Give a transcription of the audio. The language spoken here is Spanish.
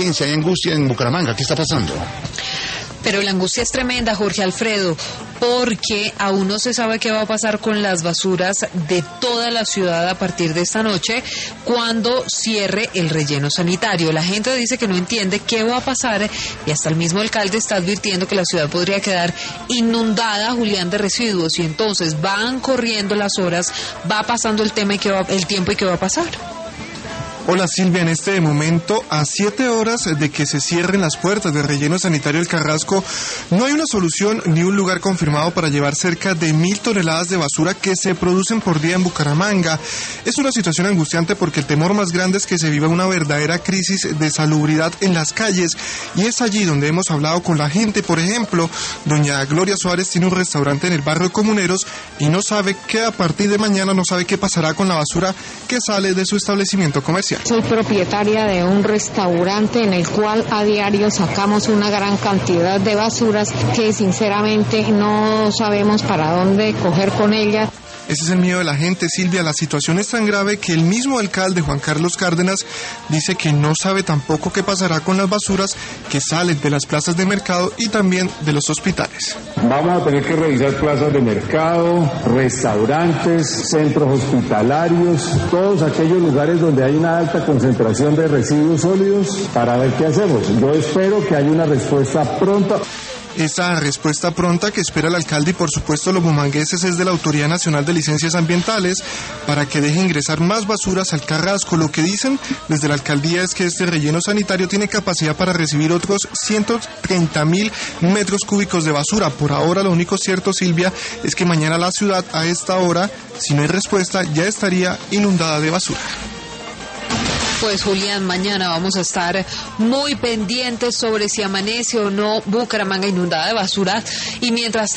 Hay angustia en Bucaramanga, ¿qué está pasando? Pero la angustia es tremenda, Jorge Alfredo, porque aún no se sabe qué va a pasar con las basuras de toda la ciudad a partir de esta noche cuando cierre el relleno sanitario. La gente dice que no entiende qué va a pasar y hasta el mismo alcalde está advirtiendo que la ciudad podría quedar inundada, Julián, de residuos, y entonces van corriendo las horas, va pasando el tiempo y qué va a pasar. Hola Silvia, en este momento, a 7 horas de que se cierren las puertas del relleno sanitario del Carrasco, no hay una solución ni un lugar confirmado para llevar cerca de 1.000 toneladas de basura que se producen por día en Bucaramanga. Es una situación angustiante porque el temor más grande es que se viva una verdadera crisis de salubridad en las calles, y es allí donde hemos hablado con la gente. Por ejemplo, doña Gloria Suárez tiene un restaurante en el barrio de Comuneros y no sabe que a partir de mañana no sabe qué pasará con la basura que sale de su establecimiento comercial. Soy propietaria de un restaurante en el cual a diario sacamos una gran cantidad de basuras que sinceramente no sabemos para dónde coger con ellas. Ese es el miedo de la gente, Silvia. La situación es tan grave que el mismo alcalde, Juan Carlos Cárdenas, dice que no sabe tampoco qué pasará con las basuras que salen de las plazas de mercado y también de los hospitales. Vamos a tener que revisar plazas de mercado, restaurantes, centros hospitalarios, todos aquellos lugares donde hay una alta concentración de residuos sólidos para ver qué hacemos. Yo espero que haya una respuesta pronta. Esa respuesta pronta que espera el alcalde y por supuesto los bumangueses es de la Autoridad Nacional de Licencias Ambientales para que deje ingresar más basuras al Carrasco. Lo que dicen desde la alcaldía es que este relleno sanitario tiene capacidad para recibir otros 130.000 metros cúbicos de basura. Por ahora lo único cierto, Silvia, es que mañana la ciudad a esta hora, si no hay respuesta, ya estaría inundada de basura. Pues Julián, mañana vamos a estar muy pendientes sobre si amanece o no Bucaramanga inundada de basura, y mientras